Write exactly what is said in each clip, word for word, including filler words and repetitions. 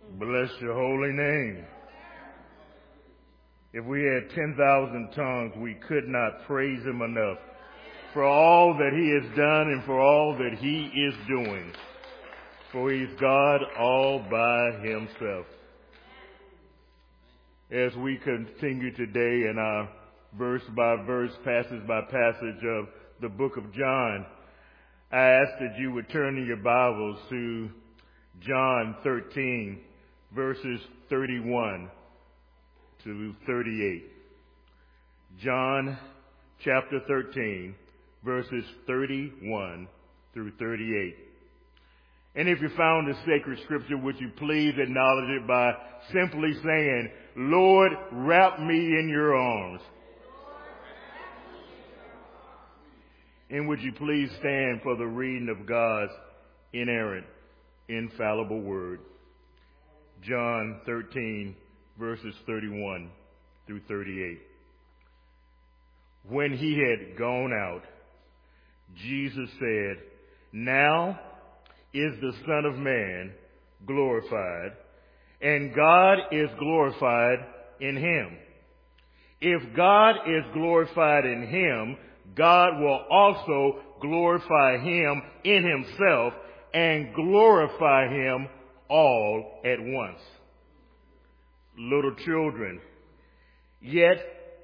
Bless your holy name. If we had ten thousand tongues, we could not praise him enough for all that he has done and for all that he is doing. For he's God all by himself. As we continue today in our verse by verse, passage by passage of the book of John, I ask that you would turn in your Bibles to John thirteen, verses thirty-one to thirty-eight. John chapter thirteen, verses thirty-one through thirty-eight. And if you found the sacred scripture, would you please acknowledge it by simply saying, Lord, wrap me in your arms. And would you please stand for the reading of God's inerrant, infallible word. John thirteen, verses thirty-one through thirty-eight. When he had gone out, Jesus said, now is the Son of Man glorified, and God is glorified in him. If God is glorified in him, God will also glorify him in himself and glorify him all at once. Little children, yet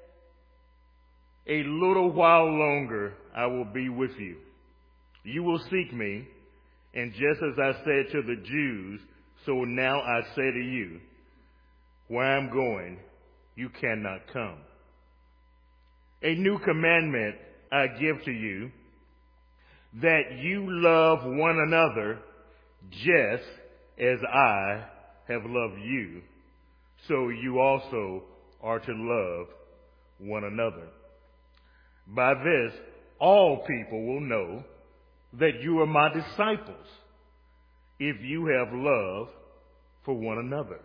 a little while longer I will be with you. You will seek me, and just as I said to the Jews, so now I say to you, where I'm going, you cannot come. A new commandment I give to you, that you love one another just as I have loved you, so you also are to love one another. By this, all people will know that you are my disciples, if you have love for one another.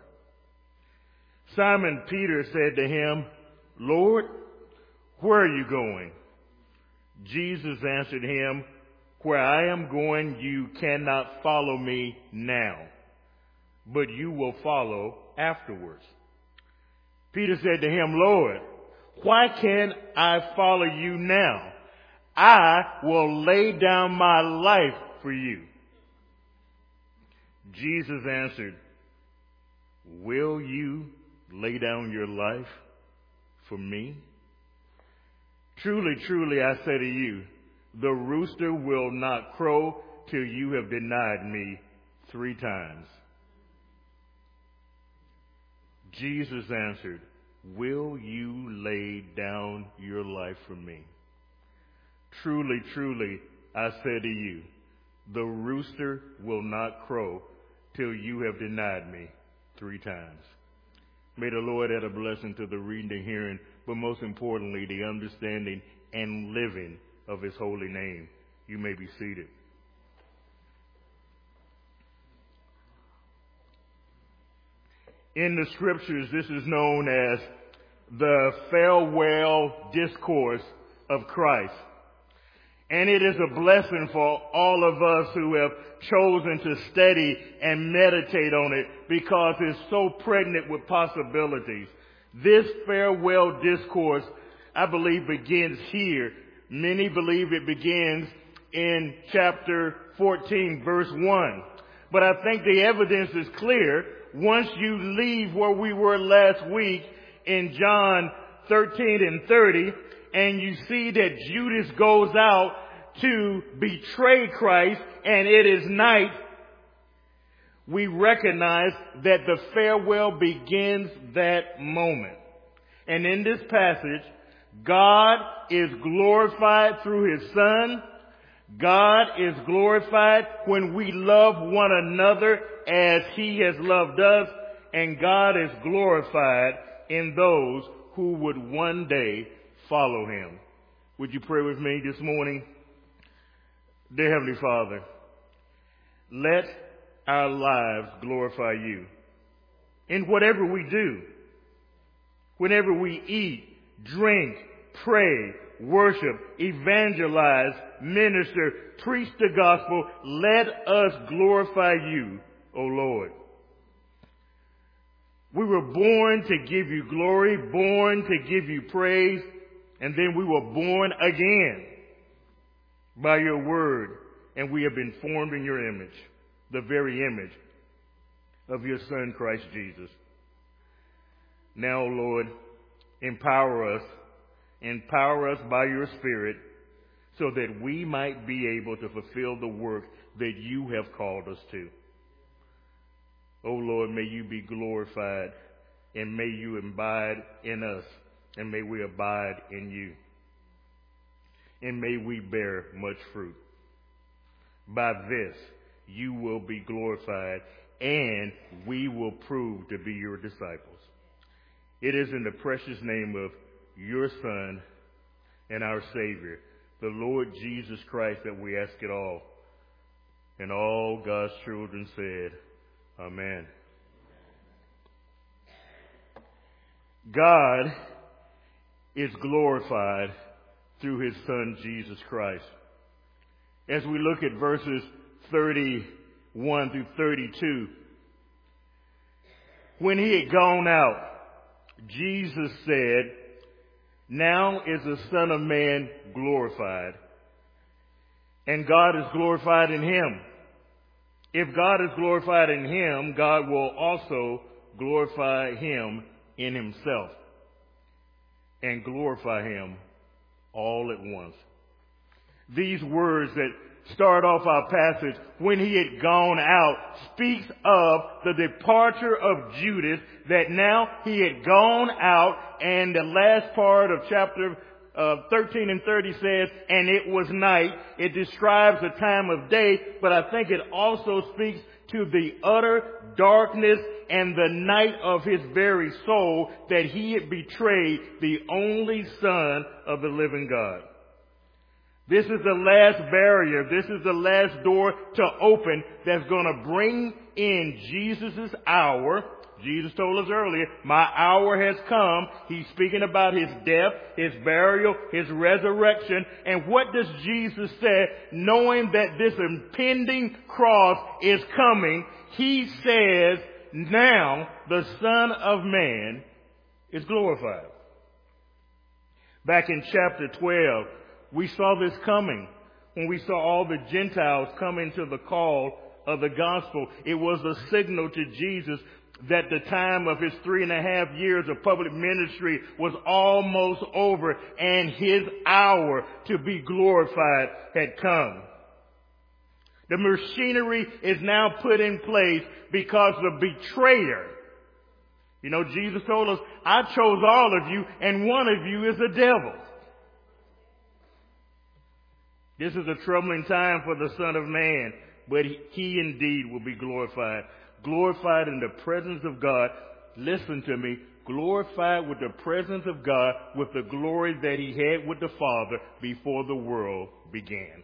Simon Peter said to him, Lord, where are you going? Jesus answered him, where I am going, you cannot follow me now, but you will follow afterwards. Peter said to him, Lord, why can't I follow you now? I will lay down my life for you. Jesus answered, will you lay down your life for me? Truly, truly, I say to you, the rooster will not crow till you have denied me three times. Jesus answered, will you lay down your life for me? Truly, truly, I say to you, the rooster will not crow till you have denied me three times. May the Lord add a blessing to the reading and hearing, but most importantly, the understanding and living of his holy name. You may be seated. In the scriptures, this is known as the farewell discourse of Christ. And it is a blessing for all of us who have chosen to study and meditate on it because it's so pregnant with possibilities. This farewell discourse, I believe, begins here. Many believe it begins in chapter fourteen, verse one. But I think the evidence is clear. Once you leave where we were last week in John thirteen and thirty, and you see that Judas goes out to betray Christ, and it is night, we recognize that the farewell begins that moment. And in this passage, God is glorified through his Son. God is glorified when we love one another as he has loved us. And God is glorified in those who would one day follow him. Would you pray with me this morning? Dear Heavenly Father, let our lives glorify you in whatever we do. Whenever we eat, drink, pray, worship, evangelize, minister, preach the gospel, let us glorify you, O Lord. We were born to give you glory, born to give you praise, and then we were born again by your word, and we have been formed in your image, the very image of your Son, Christ Jesus. Now, Lord, empower us, empower us by your Spirit, so that we might be able to fulfill the work that you have called us to. Oh Lord, may you be glorified, and may you abide in us, and may we abide in you. And may we bear much fruit. By this, you will be glorified, and we will prove to be your disciples. It is in the precious name of your Son and our Savior, the Lord Jesus Christ, that we ask it all. And all God's children said, Amen. God is glorified through his Son, Jesus Christ. As we look at verses thirty-one through thirty-two, when he had gone out, Jesus said, now is the Son of Man glorified, and God is glorified in him. If God is glorified in him, God will also glorify him in himself and glorify him all at once. These words that start off our passage, when he had gone out, speaks of the departure of Judas, that now he had gone out, and the last part of chapter uh, thirteen and thirty says, and it was night. It describes the time of day, but I think it also speaks to the utter darkness and the night of his very soul, that he had betrayed the only Son of the living God. This is the last barrier. This is the last door to open that's going to bring in Jesus' hour. Jesus told us earlier, my hour has come. He's speaking about his death, his burial, his resurrection. And what does Jesus say? Knowing that this impending cross is coming, he says, now the Son of Man is glorified. Back in chapter twelve, we saw this coming when we saw all the Gentiles coming to the call of the gospel. It was a signal to Jesus that the time of his three and a half years of public ministry was almost over, and his hour to be glorified had come. The machinery is now put in place because the betrayer, you know, Jesus told us, I chose all of you, and one of you is the devil. This is a troubling time for the Son of Man, but he, he indeed will be glorified. Glorified in the presence of God. Listen to me. Glorified with the presence of God, with the glory that he had with the Father before the world began.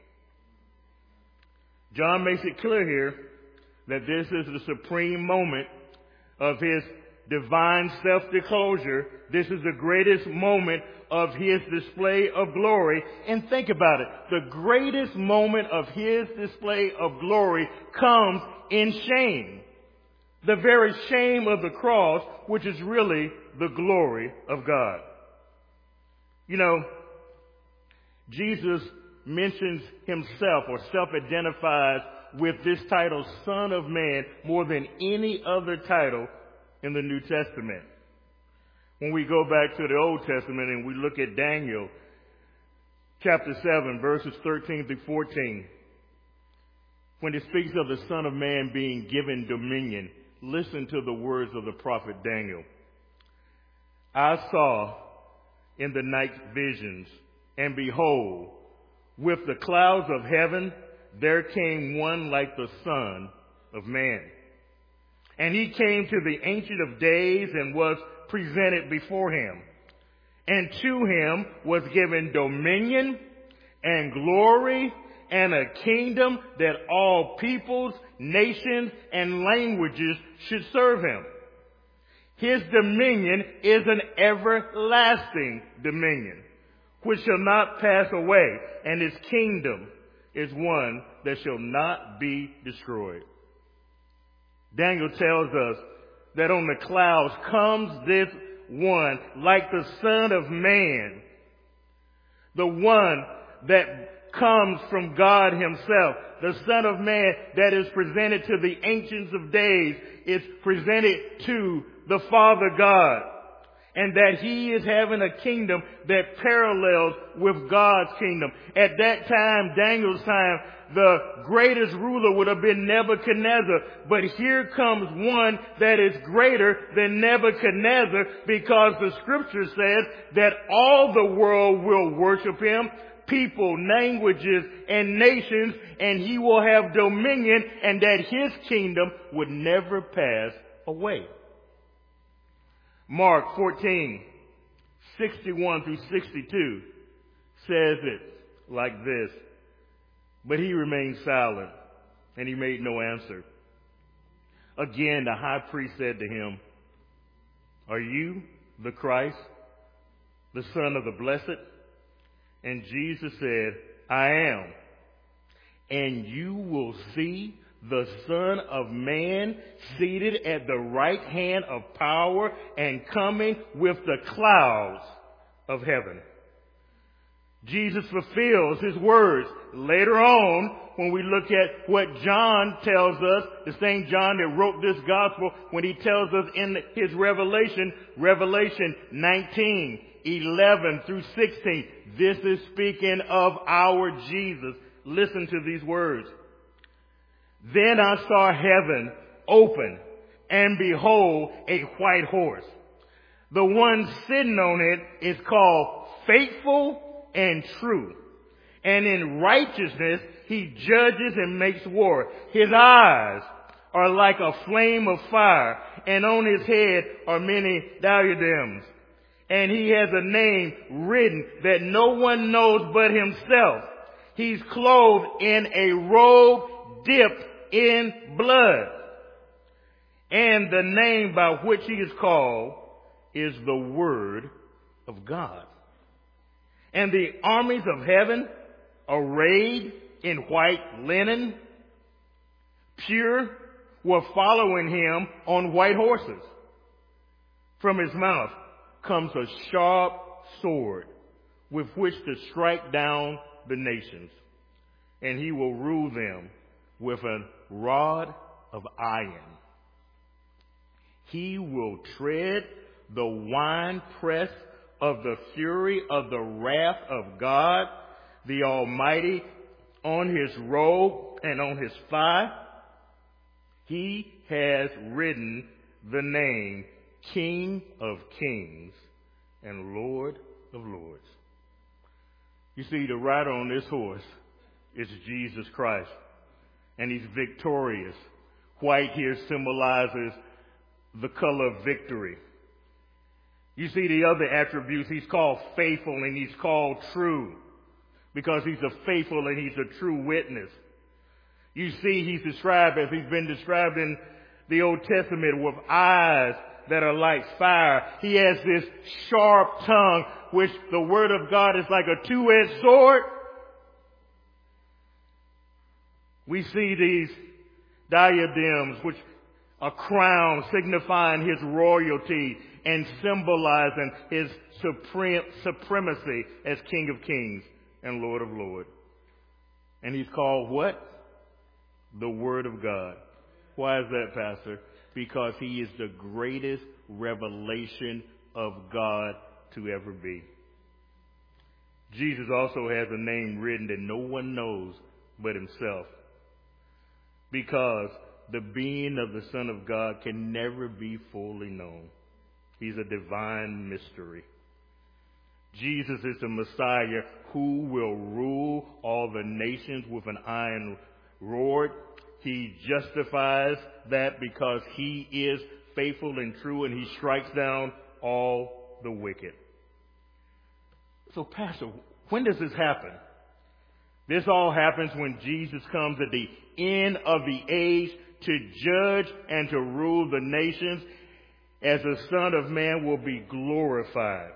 John makes it clear here that this is the supreme moment of his divine self-disclosure. This is the greatest moment of his display of glory. And think about it. The greatest moment of his display of glory comes in shame. The very shame of the cross, which is really the glory of God. You know, Jesus mentions himself or self-identifies with this title, Son of Man, more than any other title in the New Testament. When we go back to the Old Testament and we look at Daniel chapter seven, verses thirteen through fourteen, when it speaks of the Son of Man being given dominion, listen to the words of the prophet Daniel. I saw in the night visions, and behold, with the clouds of heaven, there came one like the Son of Man. And he came to the Ancient of Days and was presented before him. And to him was given dominion and glory and a kingdom that all peoples, nations, and languages should serve him. His dominion is an everlasting dominion, which shall not pass away, and his kingdom is one that shall not be destroyed. Daniel tells us that on the clouds comes this one like the Son of Man, the one that comes from God himself, the Son of Man that is presented to the Ancients of Days, is presented to the Father God, and that he is having a kingdom that parallels with God's kingdom. At that time, Daniel's time, the greatest ruler would have been Nebuchadnezzar. But here comes one that is greater than Nebuchadnezzar, because the scripture says that all the world will worship him, people, languages, and nations, and he will have dominion, and that his kingdom would never pass away. Mark fourteen, sixty-one through sixty-two says it like this. But he remained silent, and he made no answer. Again, the high priest said to him, "Are you the Christ, the Son of the Blessed?" And Jesus said, "I am. And you will see the Son of Man seated at the right hand of power and coming with the clouds of heaven." Jesus fulfills his words later on when we look at what John tells us, the same John that wrote this gospel, when he tells us in his Revelation, Revelation nineteen, eleven through sixteen. This is speaking of our Jesus. Listen to these words. "Then I saw heaven open, and behold, a white horse. The one sitting on it is called Faithful and True, and in righteousness he judges and makes war. His eyes are like a flame of fire, and on his head are many diadems. And he has a name written that no one knows but himself. He's clothed in a robe dipped in blood. And the name by which he is called is the Word of God. And the armies of heaven, arrayed in white linen, pure, were following him on white horses. From his mouth comes a sharp sword with which to strike down the nations, and he will rule them with a rod of iron. He will tread the winepress of the fury of the wrath of God the Almighty. On his robe and on his thigh he has written the name King of Kings and Lord of Lords. You see, the rider on this horse is Jesus Christ, and he's victorious. White here symbolizes the color of victory. You see the other attributes. He's called faithful and he's called true, because he's a faithful and he's a true witness. You see, he's described as he's been described in the Old Testament, with eyes that are like fire. He has this sharp tongue, which the Word of God is like a two-edged sword. We see these diadems, which are crowns signifying his royalty and symbolizing his supreme supremacy as King of Kings and Lord of Lords. And he's called what? The Word of God. Why is that, Pastor? Because he is the greatest revelation of God to ever be. Jesus also has a name written that no one knows but himself, because the being of the Son of God can never be fully known. He's a divine mystery. Jesus is the Messiah who will rule all the nations with an iron rod. He justifies that because he is faithful and true, and he strikes down all the wicked. So, Pastor, when does this happen? This all happens when Jesus comes at the end of the age to judge and to rule the nations, as the Son of Man will be glorified.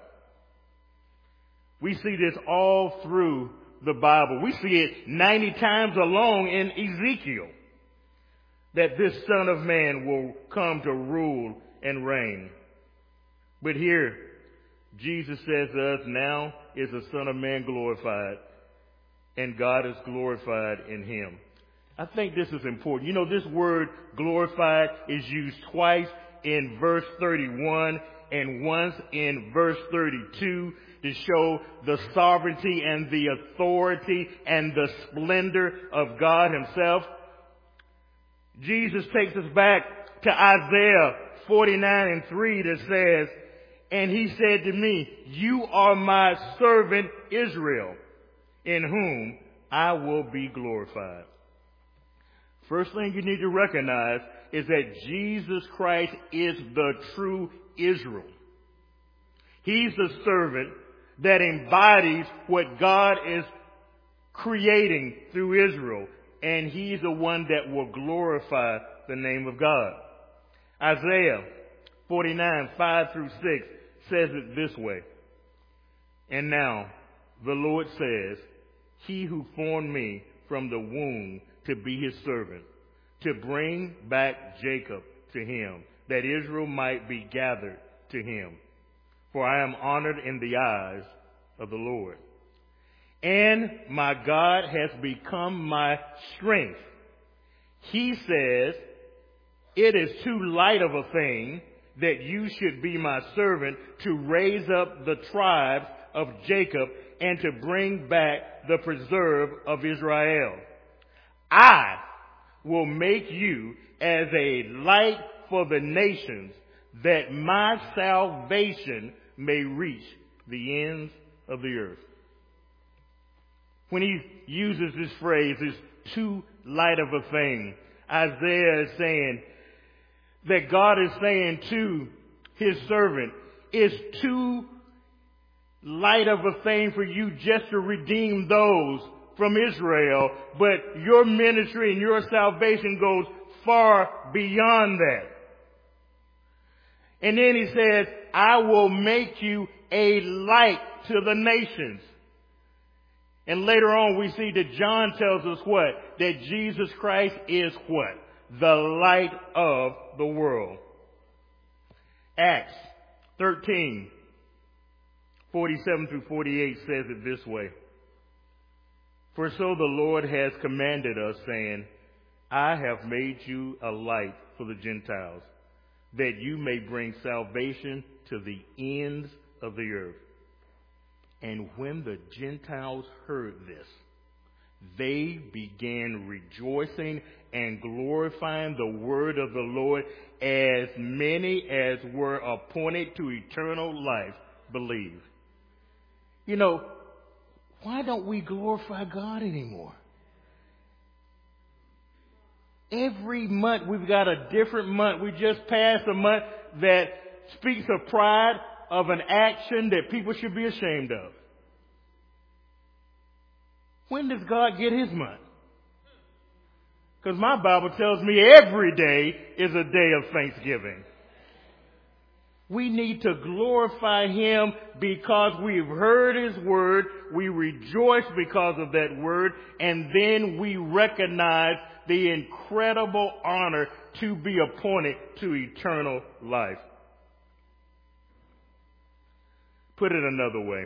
We see this all through the Bible. We see it ninety times alone in Ezekiel, that this Son of Man will come to rule and reign. But here, Jesus says to us, now is the Son of Man glorified, and God is glorified in him. I think this is important. You know, this word glorified is used twice in verse thirty-one and once in verse thirty-two to show the sovereignty and the authority and the splendor of God himself. Jesus takes us back to Isaiah forty-nine and three that says, and he said to me, you are my servant Israel, in whom I will be glorified. First thing you need to recognize is that Jesus Christ is the true Israel. He's the servant that embodies what God is creating through Israel, and he's the one that will glorify the name of God. Isaiah forty-nine, five through six says it this way. And now the Lord says, he who formed me from the womb to be his servant, to bring back Jacob to him, that Israel might be gathered to him. For I am honored in the eyes of the Lord. And my God has become my strength. He says, it is too light of a thing that you should be my servant to raise up the tribes of Jacob and to bring back the preserve of Israel. I will make you as a light for the nations, that my salvation may reach the ends of the earth. When he uses this phrase, it's too light of a thing, Isaiah is saying that God is saying to his servant, it's too light of a thing for you just to redeem those from Israel, but your ministry and your salvation goes far beyond that. And then he says, I will make you a light to the nations. And later on we see that John tells us what? That Jesus Christ is what? The light of the world. Acts thirteen, forty-seven through forty-eight says it this way. For so the Lord has commanded us, saying, I have made you a light for the Gentiles, that you may bring salvation to the ends of the earth. And when the Gentiles heard this, they began rejoicing and glorifying the word of the Lord. As many as were appointed to eternal life believed. You know, why don't we glorify God anymore? Every month we've got a different month. We just passed a month that speaks of pride, of an action that people should be ashamed of. When does God get his month? Because my Bible tells me every day is a day of thanksgiving. We need to glorify him because we've heard his word. We rejoice because of that word. And then we recognize the incredible honor to be appointed to eternal life. Put it another way.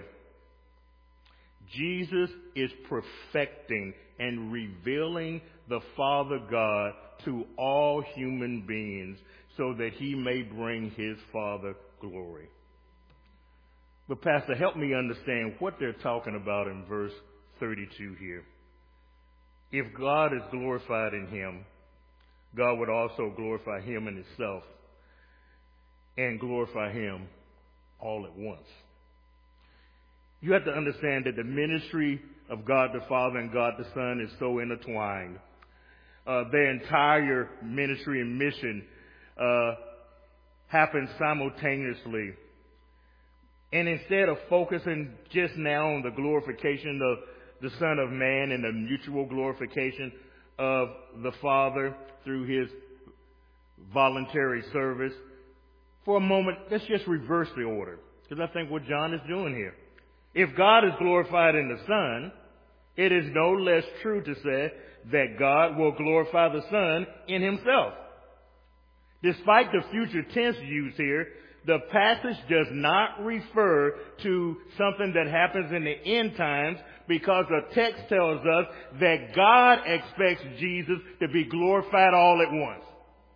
Jesus is perfecting and revealing the Father God to all human beings so that he may bring his Father glory. But Pastor, help me understand what they're talking about in verse thirty-two here. If God is glorified in him, God would also glorify him in himself and glorify him all at once. You have to understand that the ministry of God the Father and God the Son is so intertwined. Uh, their entire ministry and mission uh, happens simultaneously. And instead of focusing just now on the glorification of the Son of Man and the mutual glorification of the Father through his voluntary service, for a moment, let's just reverse the order. Because I think what John is doing here. If God is glorified in the Son, it is no less true to say that God will glorify the Son in himself. Despite the future tense used here, the passage does not refer to something that happens in the end times, because the text tells us that God expects Jesus to be glorified all at once.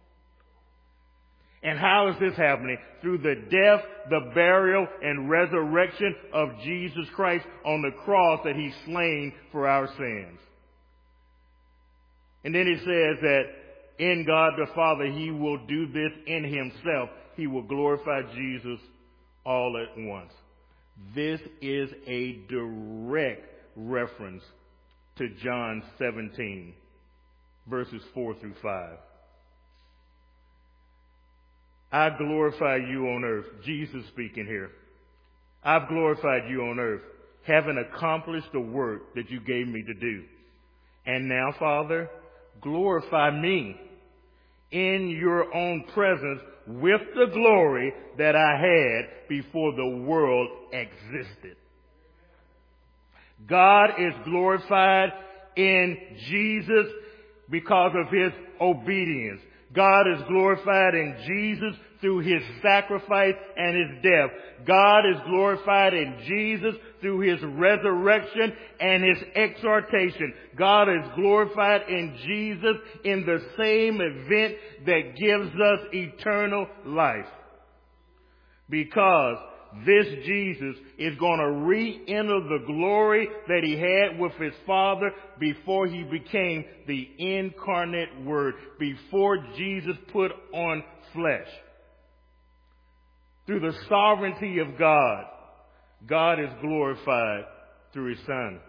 And how is this happening? Through the death, the burial, and resurrection of Jesus Christ on the cross that He slain for our sins. And then it says that in God the Father, He will do this in Himself. He will glorify Jesus all at once. This is a direct reference to John seventeen, verses four through five. I glorify you on earth. Jesus speaking here. I've glorified you on earth, having accomplished the work that you gave me to do. And now, Father, glorify me in your own presence with the glory that I had before the world existed. God is glorified in Jesus because of His obedience. God is glorified in Jesus through His sacrifice and His death. God is glorified in Jesus through His resurrection and His exaltation. God is glorified in Jesus in the same event that gives us eternal life. Because this Jesus is going to re-enter the glory that He had with His Father before He became the incarnate Word, before Jesus put on flesh. Through the sovereignty of God, God is glorified through His Son.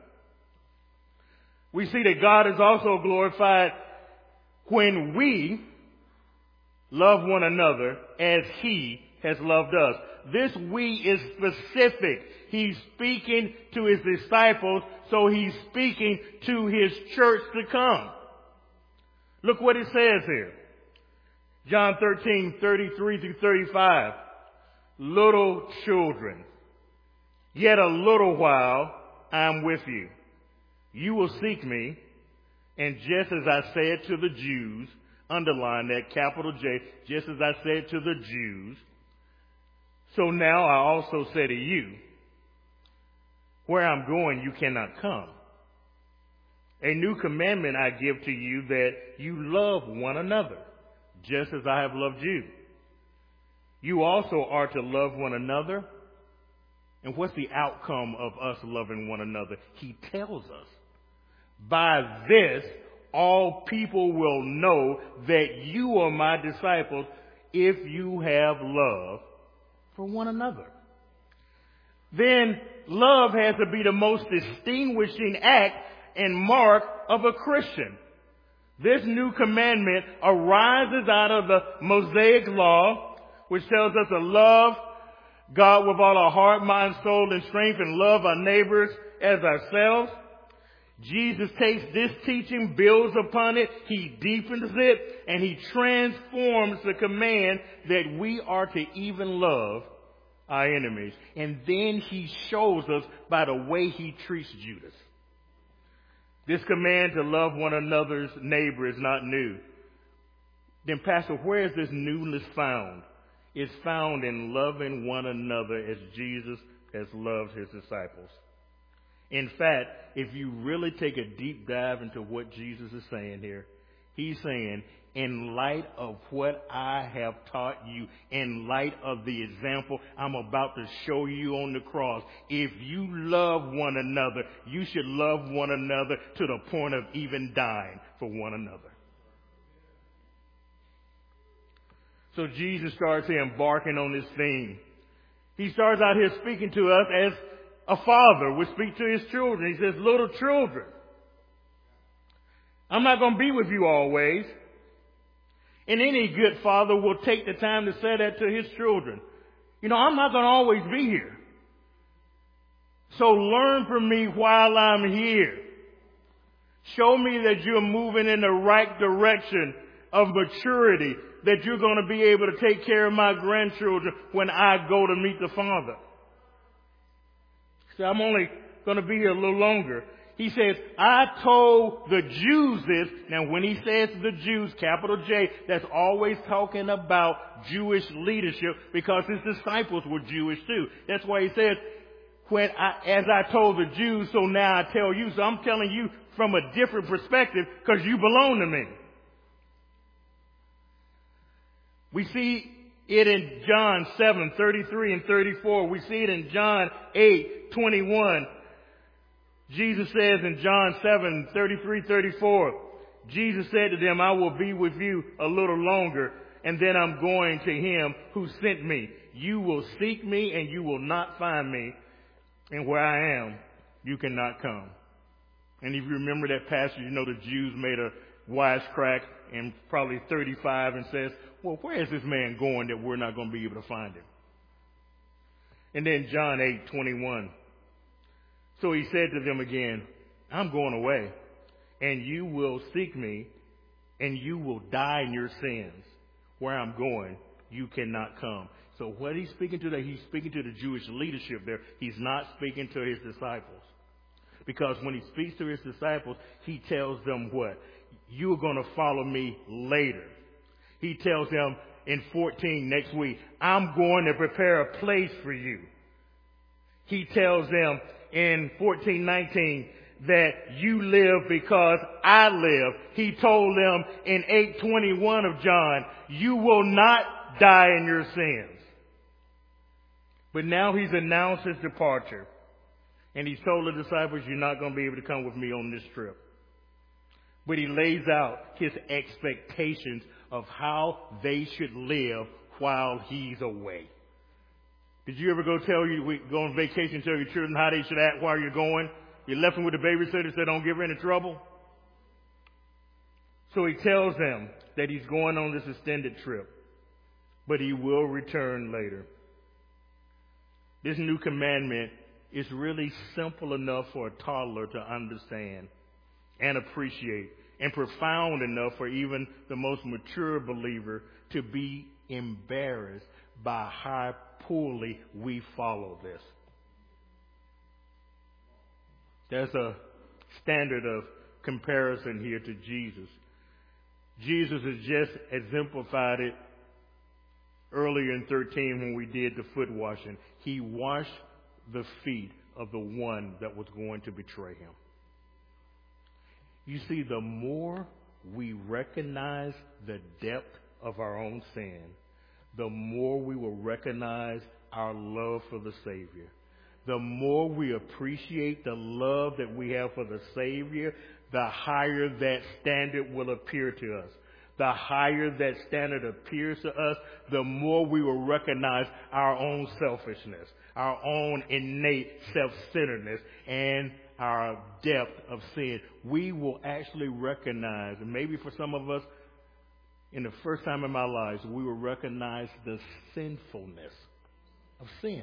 We see that God is also glorified when we love one another as He has loved us. This we is specific. He's speaking to His disciples, so He's speaking to His church to come. Look what it says here. John thirteen, thirty-three through thirty-five. Little children, yet a little while I am with you. You will seek me, and just as I said to the Jews, underline that capital J, just as I said to the Jews, so now I also say to you, where I'm going you cannot come. A new commandment I give to you, that you love one another, just as I have loved you. You also are to love one another. And what's the outcome of us loving one another? He tells us, by this all people will know that you are my disciples, if you have love for one another. Then love has to be the most distinguishing act and mark of a Christian. This new commandment arises out of the Mosaic law, which tells us to love God with all our heart, mind, soul, and strength, and love our neighbors as ourselves. Jesus takes this teaching, builds upon it, He deepens it, and He transforms the command that we are to even love our enemies. And then He shows us by the way He treats Judas. This command to love one another's neighbor is not new. Then, Pastor, where is this newness found? It's found in loving one another as Jesus has loved His disciples. In fact, if you really take a deep dive into what Jesus is saying here, He's saying, in light of what I have taught you, in light of the example I'm about to show you on the cross, if you love one another, you should love one another to the point of even dying for one another. So Jesus starts here embarking on this theme. He starts out here speaking to us as a father would speak to his children. He says, little children, I'm not going to be with you always. And any good father will take the time to say that to his children. You know, I'm not going to always be here. So learn from me while I'm here. Show me that you're moving in the right direction of maturity, that you're going to be able to take care of my grandchildren when I go to meet the Father. So I'm only going to be here a little longer. He says, I told the Jews this. Now, when he says the Jews, capital J, that's always talking about Jewish leadership because his disciples were Jewish too. That's why he says, when I, as I told the Jews, so now I tell you. So I'm telling you from a different perspective because you belong to me. We see it in John seven, thirty-three and thirty-four. We see it in John eight, twenty-one. Jesus says in John seven, thirty-three, thirty-four, Jesus said to them, I will be with you a little longer, and then I'm going to him who sent me. You will seek me, and you will not find me. And where I am, you cannot come. And if you remember that passage, you know the Jews made a wisecrack in probably thirty-five and says, well, where is this man going that we're not going to be able to find him? And then John eight, twenty-one. So he said to them again, I'm going away, and you will seek me, and you will die in your sins. Where I'm going, you cannot come. So what he's speaking to there, he's speaking to the Jewish leadership there. He's not speaking to his disciples. Because when he speaks to his disciples, he tells them what? You're going to follow me later. He tells them in fourteen next week, I'm going to prepare a place for you. He tells them in fourteen nineteen that you live because I live. He told them in eight twenty-one of John, you will not die in your sins. But now he's announced his departure. And he's told the disciples, you're not going to be able to come with me on this trip. But he lays out his expectations of how they should live while he's away. Did you ever go tell you, we go on vacation, tell your children how they should act while you're going? You left them with the babysitter, said don't give her any trouble. So he tells them that he's going on this extended trip, but he will return later. This new commandment is really simple enough for a toddler to understand and appreciate, and profound enough for even the most mature believer to be embarrassed by how poorly we follow this. There's a standard of comparison here to Jesus. Jesus has just exemplified it earlier in thirteen when we did the foot washing. He washed the feet of the one that was going to betray him. You see, the more we recognize the depth of our own sin, the more we will recognize our love for the Savior. The more we appreciate the love that we have for the Savior, the higher that standard will appear to us. The higher that standard appears to us, the more we will recognize our own selfishness, our own innate self-centeredness, and our depth of sin. We will actually recognize, and maybe for some of us, in the first time in my life, we will recognize the sinfulness of sin.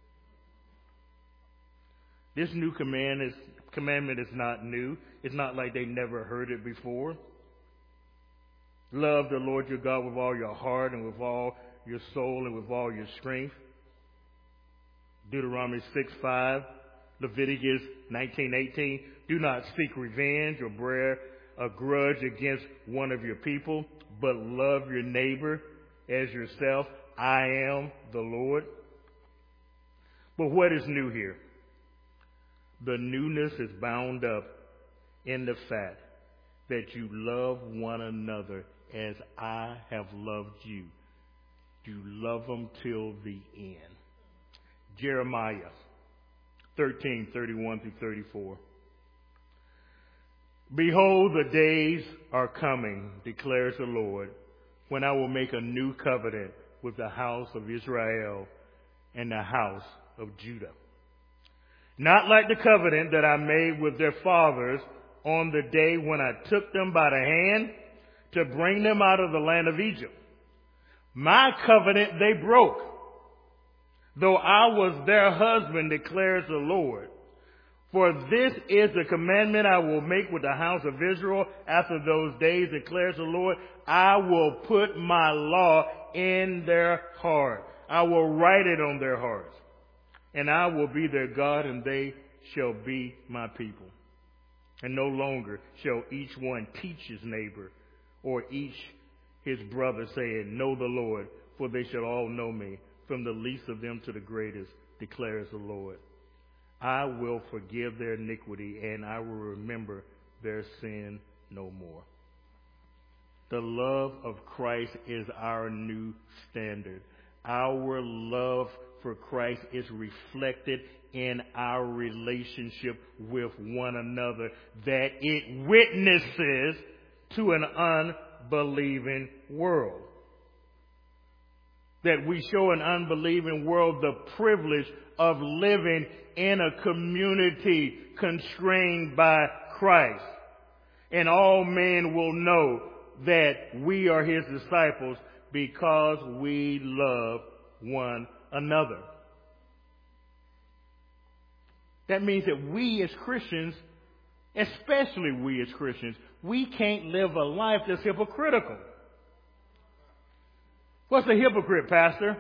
This new command is, commandment is not new. It's not like they never heard it before. Love the Lord your God with all your heart and with all your soul and with all your strength. Deuteronomy six five, Leviticus nineteen eighteen. Do not seek revenge or bear a grudge against one of your people, but love your neighbor as yourself. I am the Lord. But what is new here? The newness is bound up in the fact that you love one another as I have loved you. You love them till the end. Jeremiah thirteen, thirty-one through thirty-four. Behold, the days are coming, declares the Lord, when I will make a new covenant with the house of Israel and the house of Judah. Not like the covenant that I made with their fathers on the day when I took them by the hand to bring them out of the land of Egypt. My covenant they broke, though I was their husband, declares the Lord. For this is the commandment I will make with the house of Israel after those days, declares the Lord. I will put my law in their heart. I will write it on their hearts. And I will be their God, and they shall be my people. And no longer shall each one teach his neighbor or each his brother, saying, Know the Lord, for they shall all know me, from the least of them to the greatest, declares the Lord. I will forgive their iniquity, and I will remember their sin no more. The love of Christ is our new standard. Our love for Christ is reflected in our relationship with one another, that it witnesses to an unbelieving world. That we show an unbelieving world the privilege of living in a community constrained by Christ. And all men will know that we are his disciples because we love one another. That means that we as Christians, especially we as Christians, we can't live a life that's hypocritical. What's a hypocrite, Pastor?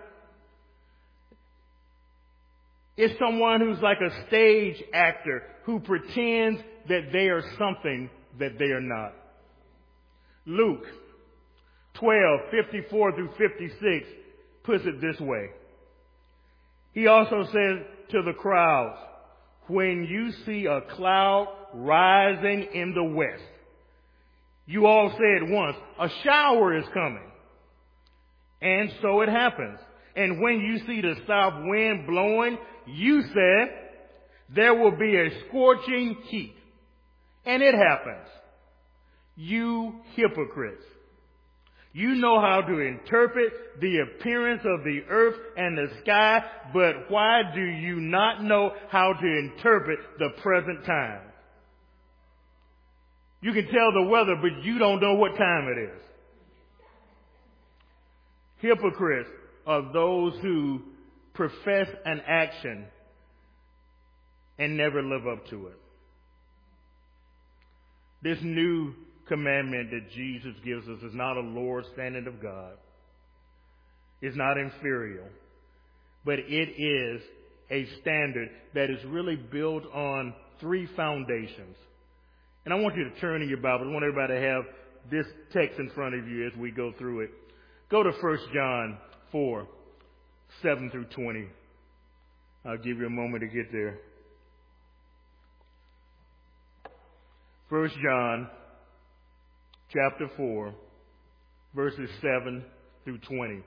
It's someone who's like a stage actor who pretends that they are something that they are not. Luke twelve, fifty-four through fifty-six puts it this way. He also says to the crowds, when you see a cloud rising in the west, you all say at once, a shower is coming. And so it happens. And when you see the south wind blowing, you say, there will be a scorching heat. And it happens. You hypocrites. You know how to interpret the appearance of the earth and the sky, but why do you not know how to interpret the present time? You can tell the weather, but you don't know what time it is. Hypocrites are those who profess an action and never live up to it. This new commandment that Jesus gives us is not a lower standard of God. It's not inferior, but it is a standard that is really built on three foundations. And I want you to turn in your Bible. I want everybody to have this text in front of you as we go through it. Go to First John four, seven through twenty. I'll give you a moment to get there. First John chapter four, verses seven through twenty.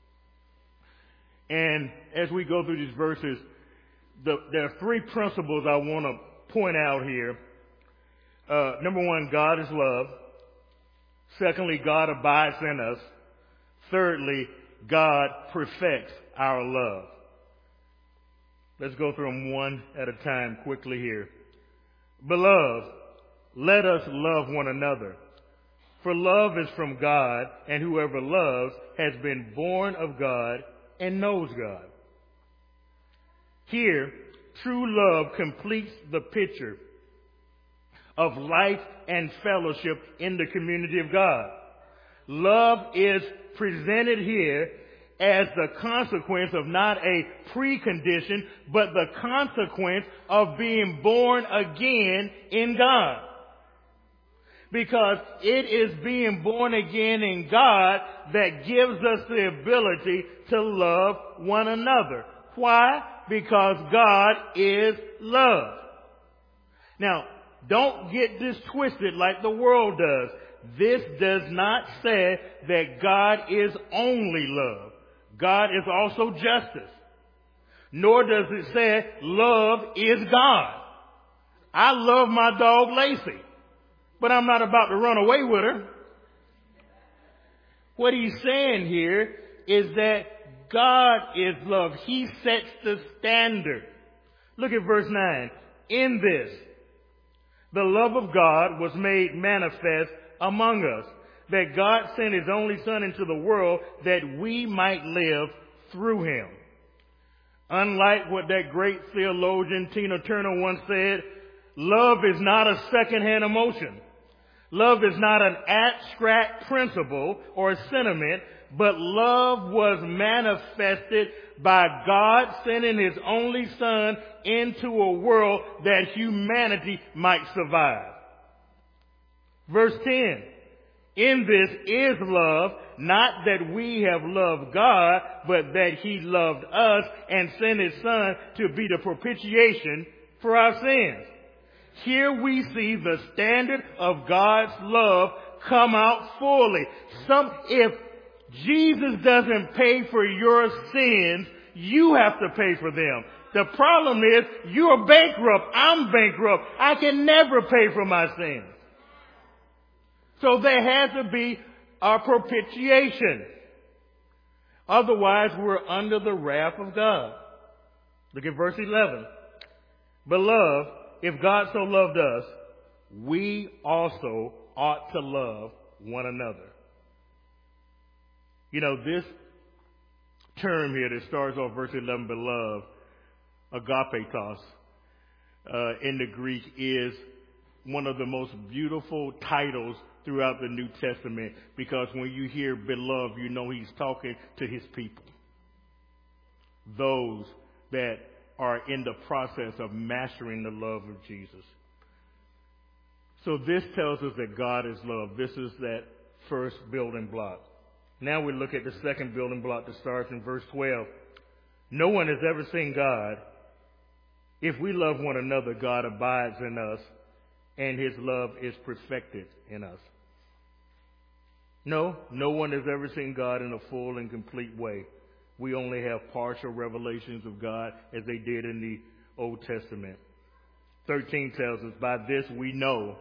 And as we go through these verses, the, there are three principles I want to point out here. Uh, number one, God is love. Secondly, God abides in us. Thirdly, God perfects our love. Let's go through them one at a time quickly here. Beloved, let us love one another. For love is from God, and whoever loves has been born of God and knows God. Here, true love completes the picture of life and fellowship in the community of God. Love is presented here as the consequence of not a precondition, but the consequence of being born again in God. Because it is being born again in God that gives us the ability to love one another. Why? Because God is love. Now, don't get this twisted like the world does. This does not say that God is only love. God is also justice. Nor does it say love is God. I love my dog Lacey, but I'm not about to run away with her. What he's saying here is that God is love. He sets the standard. Look at verse nine. In this, the love of God was made manifest among us, that God sent his only Son into the world that we might live through him. Unlike what that great theologian Tina Turner once said, love is not a secondhand emotion. Love is not an abstract principle or a sentiment, but love was manifested by God sending his only Son into a world that humanity might survive. Verse ten. In this is love, not that we have loved God, but that he loved us and sent his Son to be the propitiation for our sins. Here we see the standard of God's love come out fully. Some, if Jesus doesn't pay for your sins, you have to pay for them. The problem is you're bankrupt. I'm bankrupt. I can never pay for my sins. So there has to be a propitiation. Otherwise, we're under the wrath of God. Look at verse eleven. Beloved, if God so loved us, we also ought to love one another. You know, this term here that starts off verse eleven, beloved, agapetos, uh, in the Greek is one of the most beautiful titles throughout the New Testament, because when you hear beloved, you know he's talking to his people. Those that are in the process of mastering the love of Jesus. So this tells us that God is love. This is that first building block. Now we look at the second building block that starts in verse twelve. No one has ever seen God. If we love one another, God abides in us, and his love is perfected in us. No, no one has ever seen God in a full and complete way. We only have partial revelations of God as they did in the Old Testament. thirteen tells us, by this we know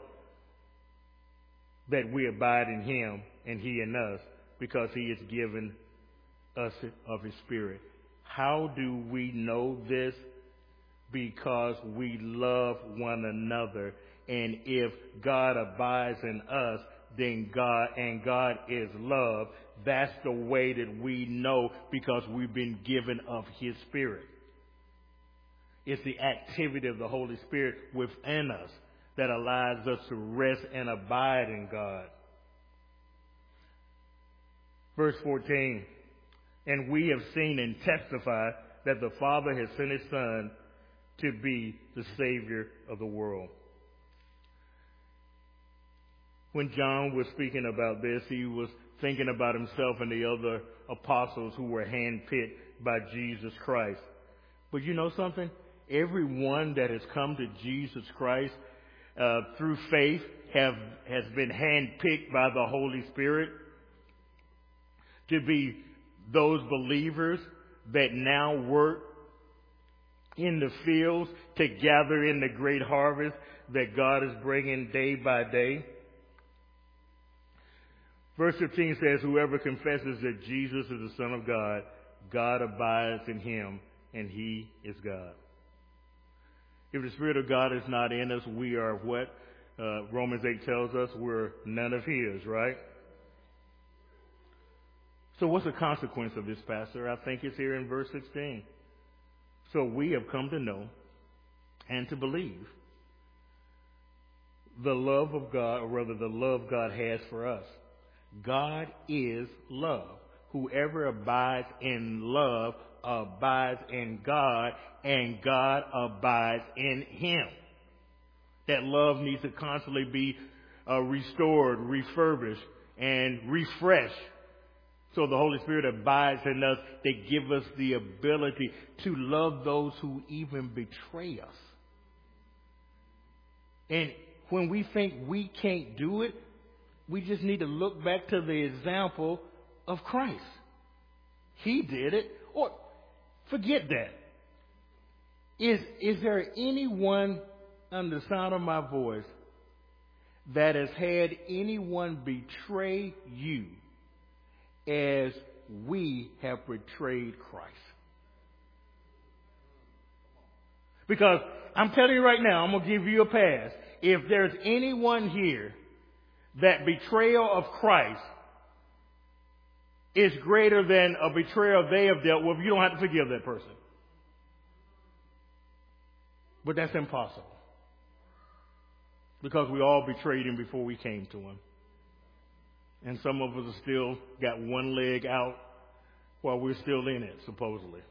that we abide in him and he in us, because he has given us of his Spirit. How do we know this? Because we love one another. And if God abides in us, then God, and God is love, that's the way that we know, because we've been given of his Spirit. It's the activity of the Holy Spirit within us that allows us to rest and abide in God. Verse fourteen, and we have seen and testify that the Father has sent his Son to be the Savior of the world. When John was speaking about this, he was thinking about himself and the other apostles who were handpicked by Jesus Christ. But you know something? Everyone that has come to Jesus Christ uh, through faith have has been handpicked by the Holy Spirit to be those believers that now work in the fields to gather in the great harvest that God is bringing day by day. Verse fifteen says, whoever confesses that Jesus is the Son of God, God abides in him, and he is God. If the Spirit of God is not in us, we are what? Uh, Romans eight tells us we're none of his, right? So what's the consequence of this, Pastor? I think it's here in verse sixteen. So we have come to know and to believe the love of God, or rather the love God has for us. God is love. Whoever abides in love abides in God, and God abides in him. That love needs to constantly be uh, restored, refurbished, and refreshed. So the Holy Spirit abides in us to give us the ability to love those who even betray us. And when we think we can't do it, we just need to look back to the example of Christ. He did it. Or forget that. Is, is there anyone under the sound of my voice that has had anyone betray you as we have betrayed Christ? Because I'm telling you right now, I'm going to give you a pass. If there's anyone here that betrayal of Christ is greater than a betrayal they have dealt with, you don't have to forgive that person. But that's impossible. Because we all betrayed him before we came to him. And some of us have still got one leg out while we're still in it, supposedly.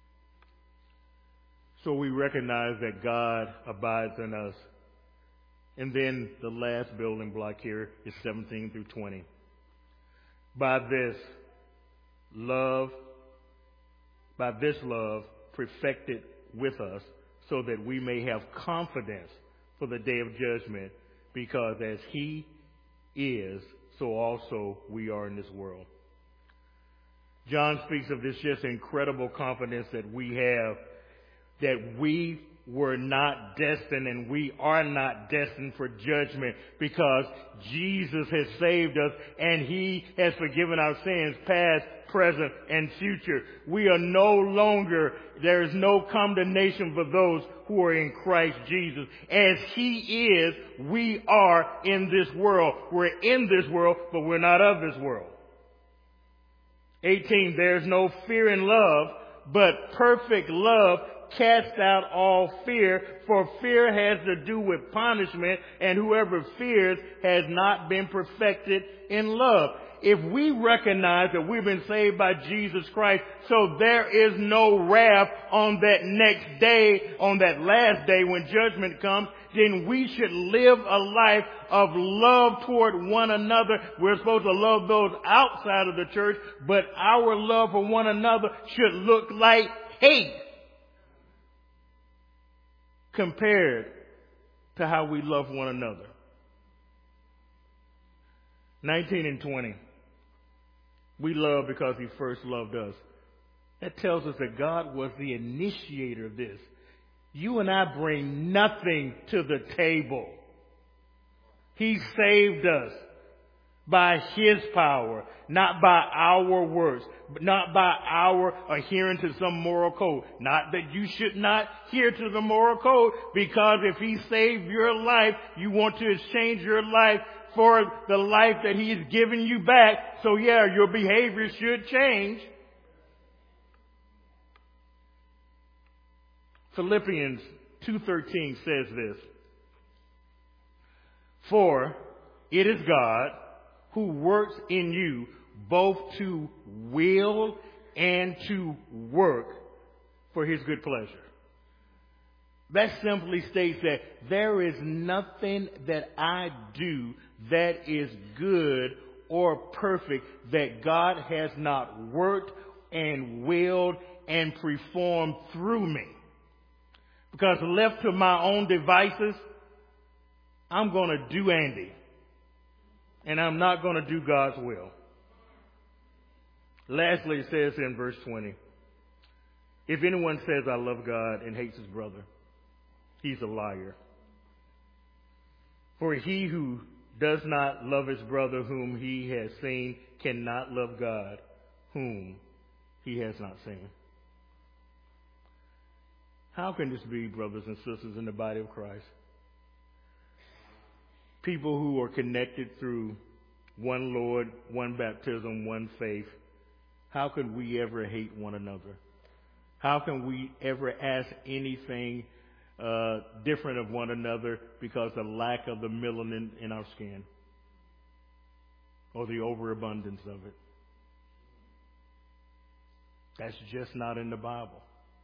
So we recognize that God abides in us And then the last building block here is seventeen through twenty. By this love, by this love perfected with us, so that we may have confidence for the day of judgment, because as he is, so also we are in this world. John speaks of this just incredible confidence that we have, that we were not destined and we are not destined for judgment, because Jesus has saved us and he has forgiven our sins, past, present, and future. We are no longer, there is no condemnation for those who are in Christ Jesus. As he is, we are in this world. We're in this world, but we're not of this world. eighteen, there's no fear in love, but perfect love casts out all fear, for fear has to do with punishment, and whoever fears has not been perfected in love. If we recognize that we've been saved by Jesus Christ, so there is no wrath on that next day, on that last day when judgment comes, then we should live a life of love toward one another. We're supposed to love those outside of the church, but our love for one another should look like hate compared to how we love one another. nineteen and twenty. We love because he first loved us. That tells us that God was the initiator of this. You and I bring nothing to the table. He saved us by his power, not by our works, not by our adhering to some moral code. Not that you should not adhere to the moral code, because if he saved your life, you want to exchange your life for the life that he's given you back. So yeah, your behavior should change. Philippians two thirteen says this: for it is God who works in you both to will and to work for his good pleasure. That simply states that there is nothing that I do that is good or perfect that God has not worked and willed and performed through me. Because left to my own devices, I'm going to do Andy. And I'm not going to do God's will. Lastly, it says in verse twenty, if anyone says I love God and hates his brother, he's a liar. For he who does not love his brother whom he has seen cannot love God whom he has not seen. How can this be, brothers and sisters in the body of Christ? People who are connected through one Lord, one baptism, one faith. How can we ever hate one another? How can we ever ask anything uh, different of one another because of the lack of the melanin in our skin or the overabundance of it? That's just not in the Bible.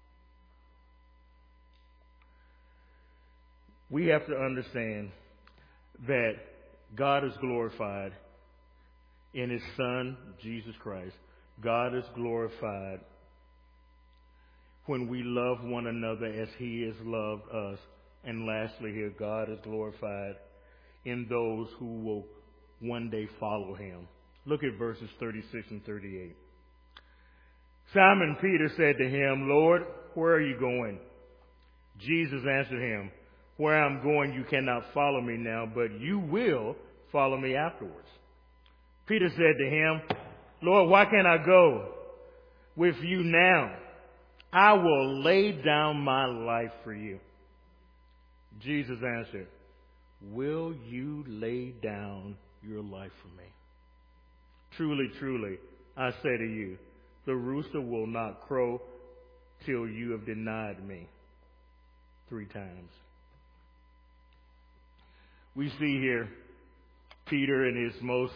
We have to understand that God is glorified in his Son, Jesus Christ. God is glorified when we love one another as he has loved us. And lastly here, God is glorified in those who will one day follow him. Look at verses thirty-six and thirty-eight. Simon Peter said to him, Lord, where are you going? Jesus answered him, where I'm going you cannot follow me now, but you will follow me afterwards. Peter said to him, Lord, why can't I go with you now? I will lay down my life for you. Jesus answered, will you lay down your life for me? Truly, truly, I say to you, the rooster will not crow till you have denied me three times. We see here Peter in his most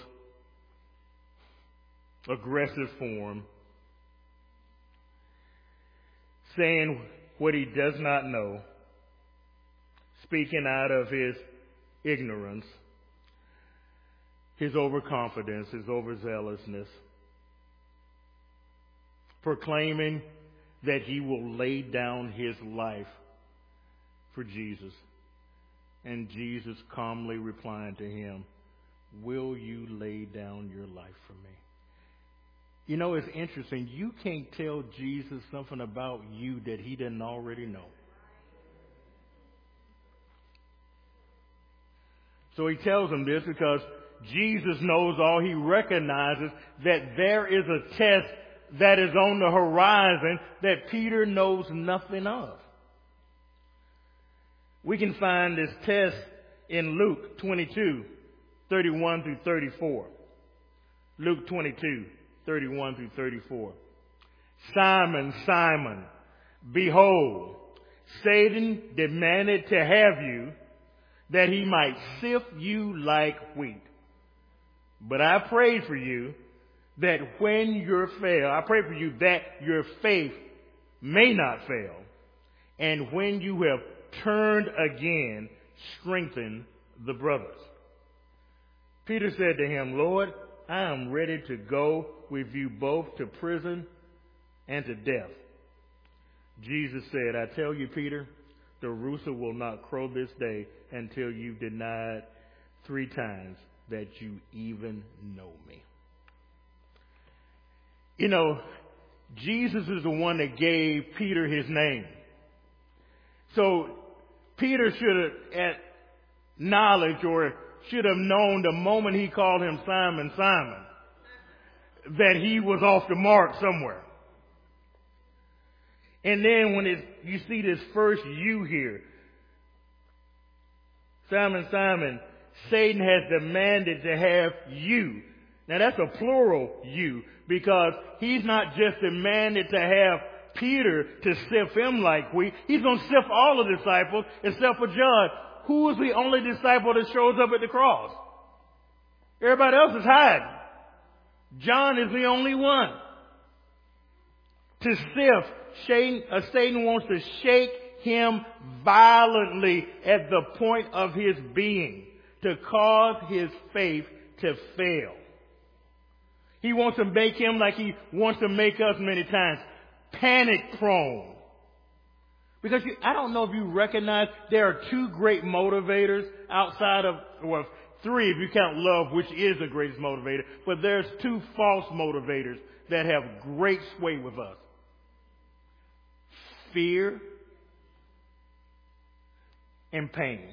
aggressive form saying what he does not know, speaking out of his ignorance, his overconfidence, his overzealousness, proclaiming that he will lay down his life for Jesus. And Jesus calmly replying to him, will you lay down your life for me? You know, it's interesting. You can't tell Jesus something about you that he didn't already know. So he tells him this because Jesus knows all. He recognizes that there is a test that is on the horizon that Peter knows nothing of. We can find this test in Luke twenty-two, thirty-one through thirty-four. Luke twenty-two, thirty-one through thirty-four. Simon, Simon, behold, Satan demanded to have you that he might sift you like wheat. But I pray for you that when you fail, I pray for you that your faith may not fail. And when you have turned again, strengthen the brothers. Peter said to him, Lord, I am ready to go with you both to prison and to death. Jesus said, I tell you, Peter, the rooster will not crow this day until you've denied three times that you even know me. You know, Jesus is the one that gave Peter his name. So Peter should have acknowledged or should have known the moment he called him Simon, Simon, that he was off the mark somewhere. And then when it, you see this first you here, Simon, Simon, Satan has demanded to have you. Now that's a plural you, because he's not just demanded to have Peter to sift him like wheat. He's going to sift all the disciples except for John, who is the only disciple that shows up at the cross. Everybody else is hiding. John is the only one. To sift, Satan, uh, Satan wants to shake him violently at the point of his being, to cause his faith to fail. He wants to make him like he wants to make us many times, panic prone. Because you, I don't know if you recognize there are two great motivators outside of, well, three if you count love, which is the greatest motivator, but there's two false motivators that have great sway with us. Fear and pain.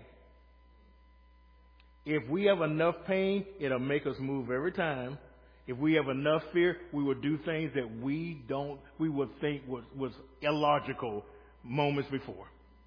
If we have enough pain, it'll make us move every time. If we have enough fear, we will do things that we don't, we would think was, was illogical moments before.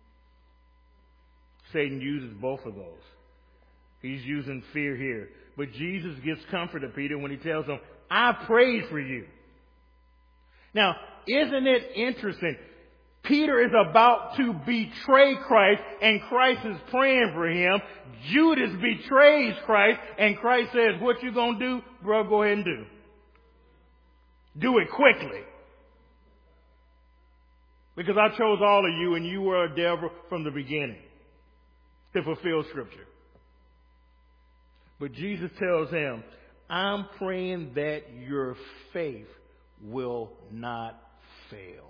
Satan uses both of those. He's using fear here. But Jesus gives comfort to Peter when he tells him, I prayed for you. Now, isn't it interesting? Peter is about to betray Christ, and Christ is praying for him. Judas betrays Christ, and Christ says, what you gonna do? Bro, go ahead and do. Do it quickly. Because I chose all of you, and you were a devil from the beginning to fulfill Scripture. But Jesus tells him, I'm praying that your faith will not fail.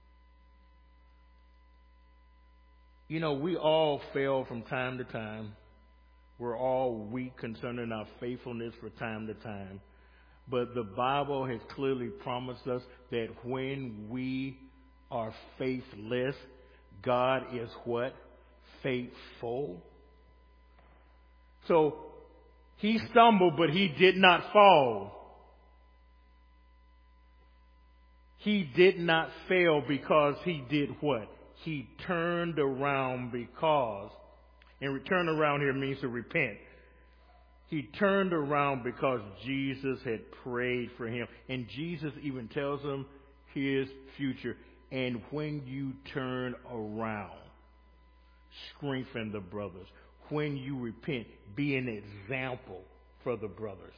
You know, we all fail from time to time. We're all weak concerning our faithfulness from time to time. But the Bible has clearly promised us that when we are faithless, God is what? Faithful. So, he stumbled, but he did not fall. He did not fail because he did what? He turned around because, and turn around here means to repent. He turned around because Jesus had prayed for him. And Jesus even tells him his future. And when you turn around, strengthen the brothers. When you repent, be an example for the brothers.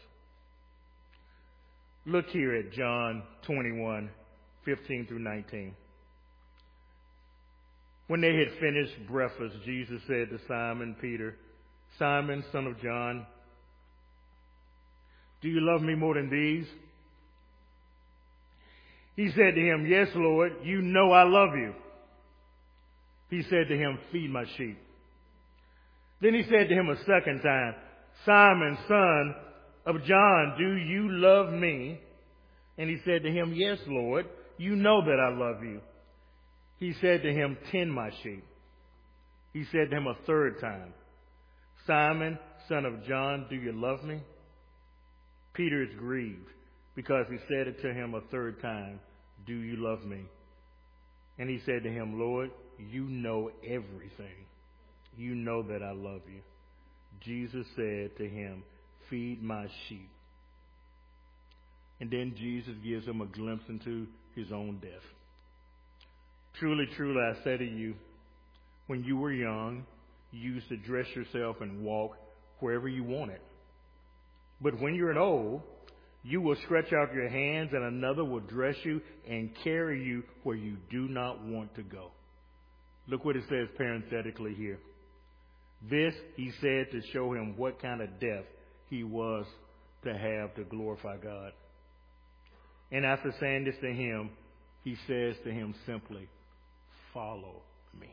Look here at John twenty-one, fifteen through nineteen. When they had finished breakfast, Jesus said to Simon Peter, Simon, son of John, do you love me more than these? He said to him, yes, Lord, you know I love you. He said to him, feed my sheep. Then he said to him a second time, Simon, son of John, do you love me? And he said to him, yes, Lord, you know that I love you. He said to him, tend my sheep. He said to him a third time, Simon, son of John, do you love me? Peter is grieved because he said it to him a third time, do you love me? And he said to him, Lord, you know everything. You know that I love you. Jesus said to him, feed my sheep. And then Jesus gives him a glimpse into his own death. Truly, truly, I say to you, when you were young, you used to dress yourself and walk wherever you wanted. But when you're old, you will stretch out your hands and another will dress you and carry you where you do not want to go. Look what it says parenthetically here. This he said to show him what kind of death he was to have to glorify God. And after saying this to him, he says to him simply, follow me.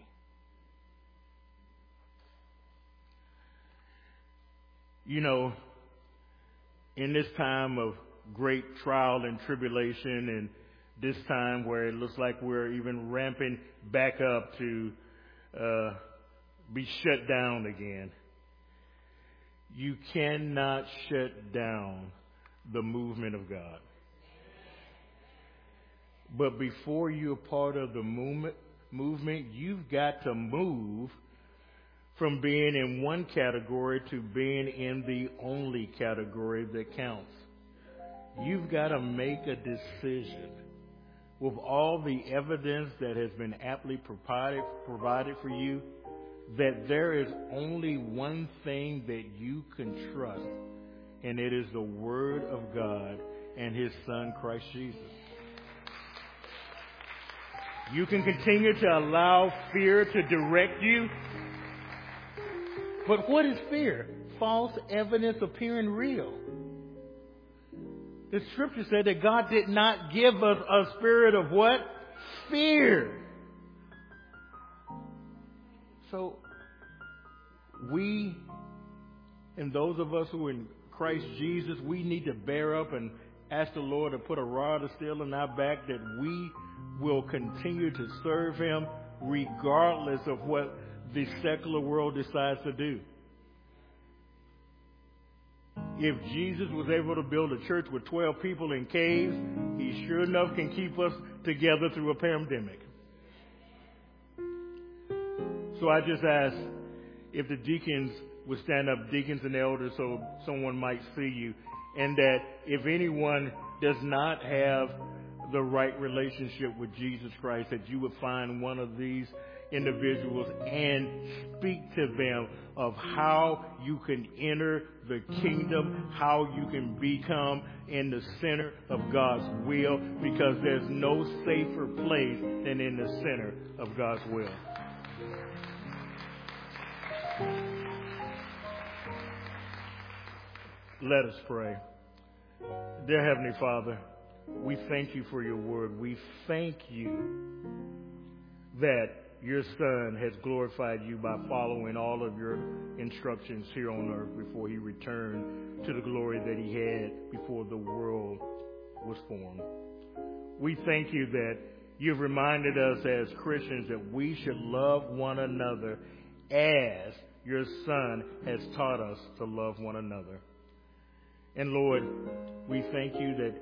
You know, in this time of great trial and tribulation, and this time where it looks like we're even ramping back up to uh, be shut down again, you cannot shut down the movement of God. But before you're part of the movement, movement, you've got to move from being in one category to being in the only category that counts. You've got to make a decision with all the evidence that has been aptly provided, provided for you, that there is only one thing that you can trust, and it is the Word of God and His Son, Christ Jesus. You can continue to allow fear to direct you. But what is fear? False evidence appearing real. The scripture said that God did not give us a spirit of what? Fear. So we, and those of us who are in Christ Jesus, we need to bear up and ask the Lord to put a rod of steel in our back, that we will continue to serve Him regardless of what the secular world decides to do. If Jesus was able to build a church with twelve people in caves, He sure enough can keep us together through a pandemic. So I just ask if the deacons would stand up, deacons and elders, so someone might see you, and that if anyone does not have the right relationship with Jesus Christ, that you would find one of these individuals and speak to them of how you can enter the kingdom, how you can become in the center of God's will, because there's no safer place than in the center of God's will. Let us pray. Dear Heavenly Father, we thank you for your word. We thank you that your Son has glorified you by following all of your instructions here on earth before He returned to the glory that He had before the world was formed. We thank you that you've reminded us as Christians that we should love one another as your Son has taught us to love one another. And Lord, we thank you that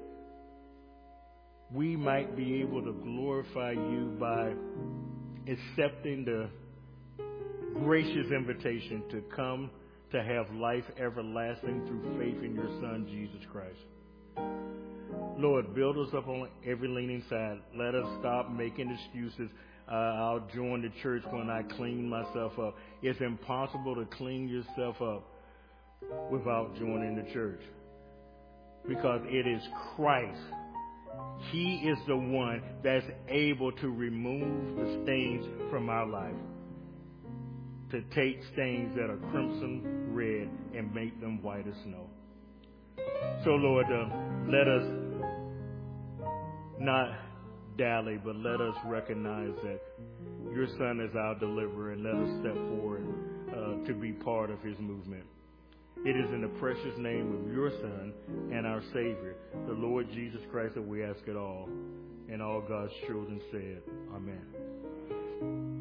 we might be able to glorify you by accepting the gracious invitation to come to have life everlasting through faith in your Son, Jesus Christ. Lord, build us up on every leaning side. Let us stop making excuses. Uh, I'll join the church when I clean myself up. It's impossible to clean yourself up without joining the church, because it is Christ. He is the one that's able to remove the stains from our life. to take stains that are crimson red and make them white as snow. So, Lord, uh, let us not dally, but let us recognize that your Son is our deliverer, and let us step forward uh, to be part of his movement. It is in the precious name of your Son and our Savior, the Lord Jesus Christ, that we ask it all. And all God's children said, Amen.